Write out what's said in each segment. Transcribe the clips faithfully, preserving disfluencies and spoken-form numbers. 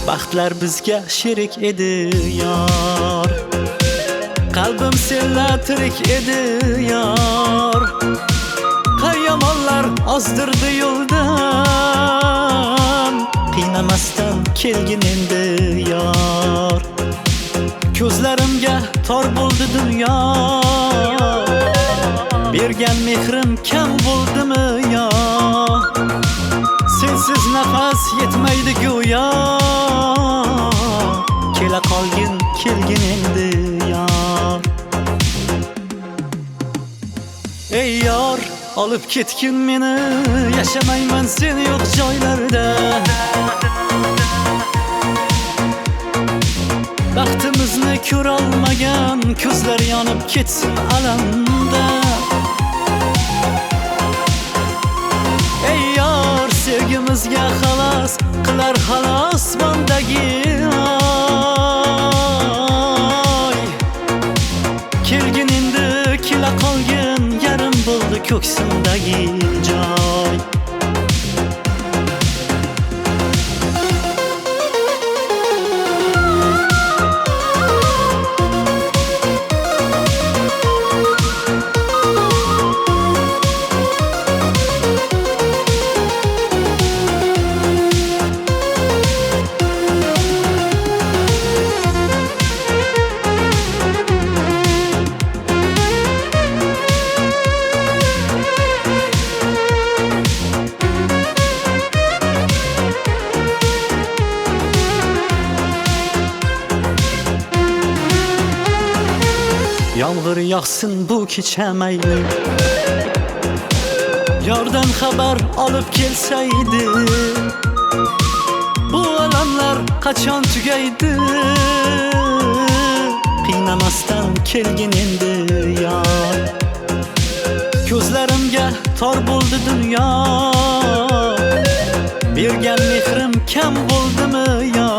Baxtlar bizga sherik edi yor. Qalbim senla tirik edi yor. Qayyamonlar ozdirdi yo'ldan, qiynamasdan kelgin endi yor. Ko'zlarimga tor bo'ldi dunyo, bergan mehrim kam bo'ldimi yo? Sensiz nafas yetmaydi go'yo, kela qolgin kelgin endi yor. Ey yor, olib ketgin meni, yashamayman sen yo'q joylarda. Baxtimizni ko'rolmagan ko'zlar yonib ketsin alamda. Ey yor, sevgimizga xalos qilar xalos bandagi oy. Kelgin endi, kela qolgin, yarim bo'ldi ko'ksimdagi joy. Yomg'ir yog'sin bu kecha mayli, yordan xabar olib kelsaydi. Bu alamlar qachon tugaydi? Qiynamasdan kelgin endi yor. Ko'zlarimga tor bo'ldi dunyo, bergan mehrim kam bo'ldimi yo?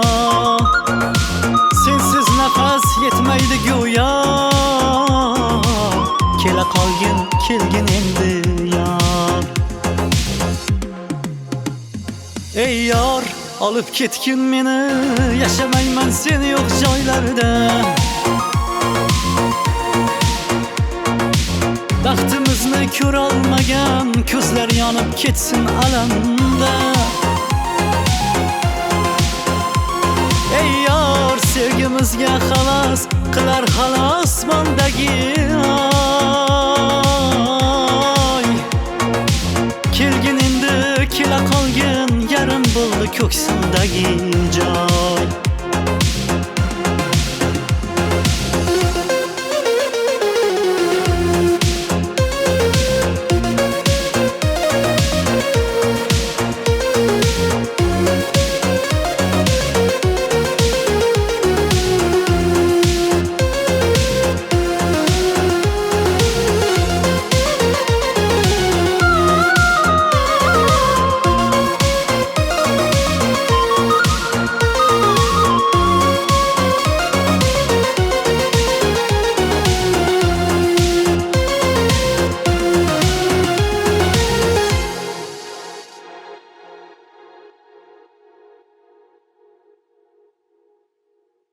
Sensiz nafas yetmaydi go'yo, kela qolgin kelgin endi yor. Ey yor, olib ketgin meni, yashamayman sen yo'q joylarda. Baxtimizni ko'rolmagan ko'zlar yonib ketsin alamda. Ey yor, sevgimizga xalos qilar xalos bandagi oy. Kelgin endi, kela qolgin, yarim bo'ldi ko'ksimdagi joy.